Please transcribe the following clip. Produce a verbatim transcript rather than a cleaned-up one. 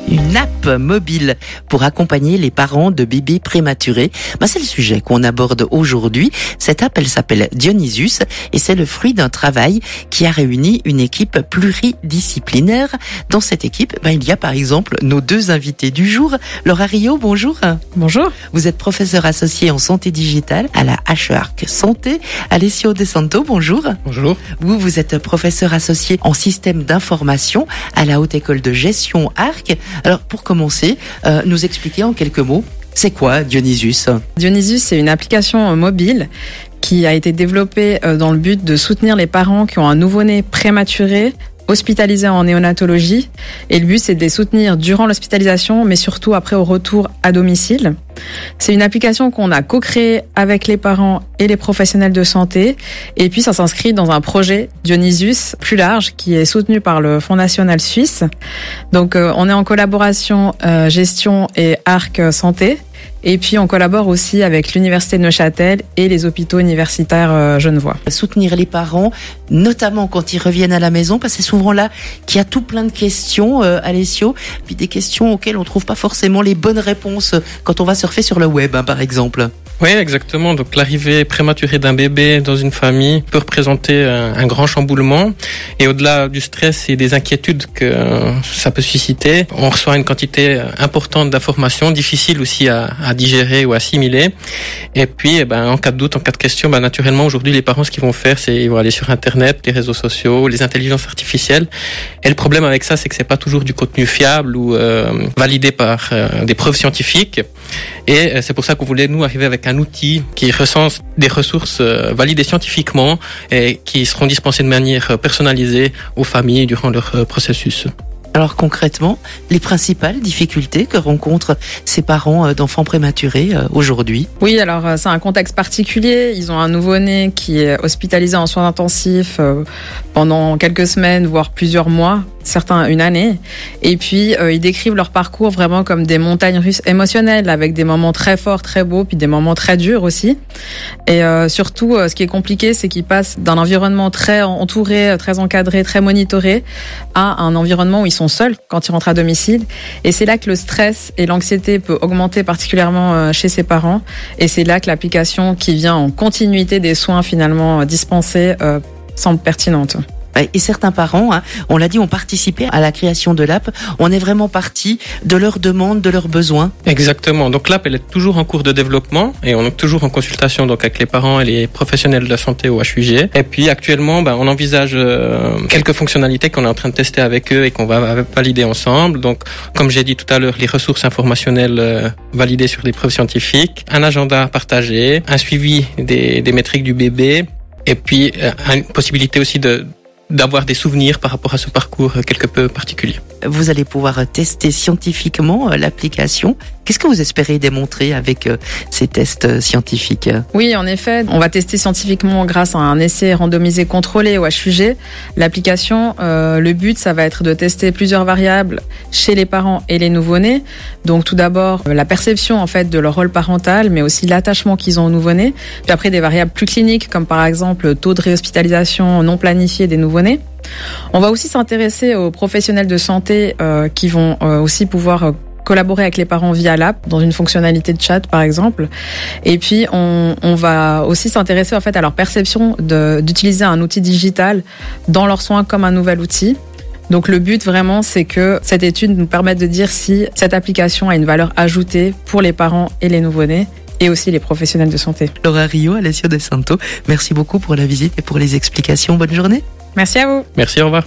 Une app mobile pour accompagner les parents de bébés prématurés. Ben, c'est le sujet qu'on aborde aujourd'hui. Cette app, elle s'appelle Dionysus et c'est le fruit d'un travail qui a réuni une équipe pluridisciplinaire. Dans cette équipe, ben, il y a par exemple nos deux invités du jour. Laura Rio, bonjour. Bonjour. Vous êtes professeur associé en santé digitale à la H E A R C Santé. Alessio De Santo, bonjour. Bonjour. Vous, vous êtes professeur associé en système d'information à la Haute École de Gestion A R C. Alors, pour commencer, euh, nous expliquer en quelques mots, c'est quoi Dionysus ? Dionysus, c'est une application mobile qui a été développée dans le but de soutenir les parents qui ont un nouveau-né prématuré, hospitalisés en néonatologie. Et le but, c'est de les soutenir durant l'hospitalisation, mais surtout après au retour à domicile. C'est une application qu'on a co-créée avec les parents et les professionnels de santé. Et puis, ça s'inscrit dans un projet Dionysus plus large qui est soutenu par le Fonds national suisse. Donc, euh, on est en collaboration euh, gestion et A R C Santé. Et puis, on collabore aussi avec l'Université de Neuchâtel et les hôpitaux universitaires euh, genevois. Soutenir les parents, notamment quand ils reviennent à la maison, parce que c'est souvent là qu'il y a tout plein de questions, euh, Alessio, puis des questions auxquelles on trouve pas forcément les bonnes réponses quand on va surfer sur le web, hein, par exemple. Oui, exactement. Donc, l'arrivée prématurée d'un bébé dans une famille peut représenter un, un grand chamboulement. Et au-delà du stress et des inquiétudes que euh, ça peut susciter, on reçoit une quantité importante d'informations, difficiles aussi à, à digérer ou assimiler. Et puis, eh ben, en cas de doute, en cas de question, ben, naturellement, aujourd'hui, les parents, ce qu'ils vont faire, c'est ils vont aller sur Internet, les réseaux sociaux, les intelligences artificielles. Et le problème avec ça, c'est que c'est pas toujours du contenu fiable ou euh, validé par euh, des preuves scientifiques. Et euh, c'est pour ça qu'on voulait, nous, arriver avec un outil qui recense des ressources euh, validées scientifiquement et qui seront dispensées de manière personnalisée aux familles durant leur euh, processus. Alors concrètement, les principales difficultés que rencontrent ces parents d'enfants prématurés aujourd'hui ? Oui, alors c'est un contexte particulier. Ils ont un nouveau-né qui est hospitalisé en soins intensifs pendant quelques semaines, voire plusieurs mois, certains une année. Et puis, euh, ils décrivent leur parcours vraiment comme des montagnes russes émotionnelles, avec des moments très forts, très beaux, puis des moments très durs aussi. Et euh, surtout, euh, ce qui est compliqué, c'est qu'ils passent d'un environnement très entouré, très encadré, très monitoré, à un environnement où ils sont seuls quand ils rentrent à domicile. Et c'est là que le stress et l'anxiété peut augmenter particulièrement euh, chez ces parents. Et c'est là que l'application qui vient en continuité des soins finalement dispensés euh, semble pertinente. Et certains parents, hein, on l'a dit, ont participé à la création de l'app. On est vraiment parti de leurs demandes, de leurs besoins. Exactement. Donc l'app, elle est toujours en cours de développement et on est toujours en consultation donc avec les parents et les professionnels de la santé au H U G. Et puis actuellement, ben, on envisage euh, quelques fonctionnalités qu'on est en train de tester avec eux et qu'on va valider ensemble. Donc, comme j'ai dit tout à l'heure, les ressources informationnelles euh, validées sur des preuves scientifiques, un agenda partagé, un suivi des, des métriques du bébé, et puis euh, une possibilité aussi de d'avoir des souvenirs par rapport à ce parcours quelque peu particulier. Vous allez pouvoir tester scientifiquement l'application. Qu'est-ce que vous espérez démontrer avec ces tests scientifiques ? Oui, en effet, on va tester scientifiquement grâce à un essai randomisé contrôlé au H U G. L'application, euh, le but, ça va être de tester plusieurs variables chez les parents et les nouveau-nés. Donc tout d'abord, la perception en fait de leur rôle parental, mais aussi l'attachement qu'ils ont au nouveau-né. Puis après, des variables plus cliniques, comme par exemple le taux de réhospitalisation non planifié des nouveau-nés. On va aussi s'intéresser aux professionnels de santé euh, qui vont euh, aussi pouvoir euh, collaborer avec les parents via l'app, dans une fonctionnalité de chat par exemple. Et puis on, on va aussi s'intéresser en fait à leur perception de, d'utiliser un outil digital dans leurs soins comme un nouvel outil. Donc le but vraiment, c'est que cette étude nous permette de dire si cette application a une valeur ajoutée pour les parents et les nouveau-nés, et aussi les professionnels de santé. Laura Rio, Alessio De Santo, merci beaucoup pour la visite et pour les explications. Bonne journée. Merci à vous. Merci, au revoir.